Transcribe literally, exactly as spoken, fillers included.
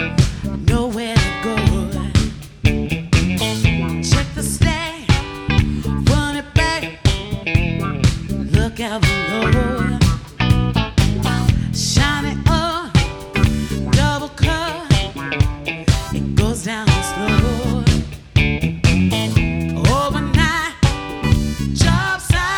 nowhere to go. Check the stack, run it back, look out below.